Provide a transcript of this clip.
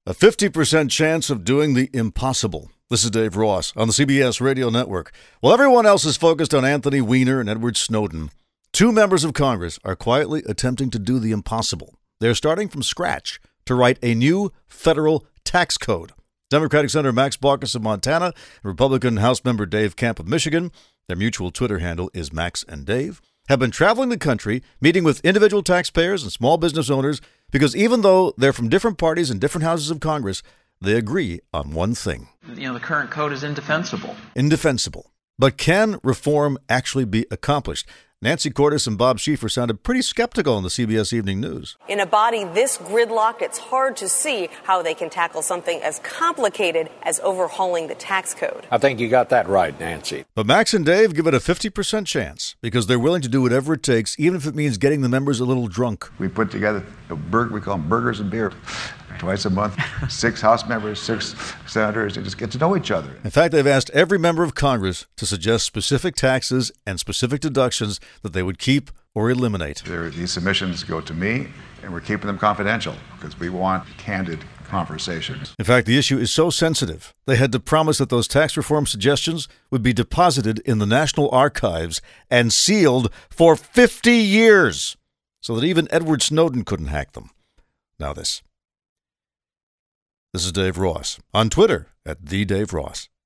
A 50% chance of doing the impossible. This is Dave Ross on the CBS Radio Network. While everyone else is focused on Anthony Weiner and Edward Snowden, two members of Congress are quietly attempting to do the impossible. They're starting from scratch to write a new federal tax code. Democratic Senator Max Baucus of Montana and Republican House member Dave Camp of Michigan, their mutual Twitter handle is Max and Dave, have been traveling the country, meeting with individual taxpayers and small business owners, because even though they're from different parties and different houses of Congress, they agree on one thing. The current code is indefensible. Indefensible. But can reform actually be accomplished? Nancy Cordes and Bob Schieffer sounded pretty skeptical on the CBS Evening News. In a body this gridlocked, it's hard to see how they can tackle something as complicated as overhauling the tax code. I think you got that right, Nancy. But Max and Dave give it a 50% chance because they're willing to do whatever it takes, even if it means getting the members a little drunk. We put together we call them burgers and beer. Twice a month, 6 House members, 6 senators, they just get to know each other. In fact, they've asked every member of Congress to suggest specific taxes and specific deductions that they would keep or eliminate. These submissions go to me, and we're keeping them confidential because we want candid conversations. In fact, the issue is so sensitive, they had to promise that those tax reform suggestions would be deposited in the National Archives and sealed for 50 years so that even Edward Snowden couldn't hack them. Now this. This is Dave Ross on Twitter @TheDaveRoss.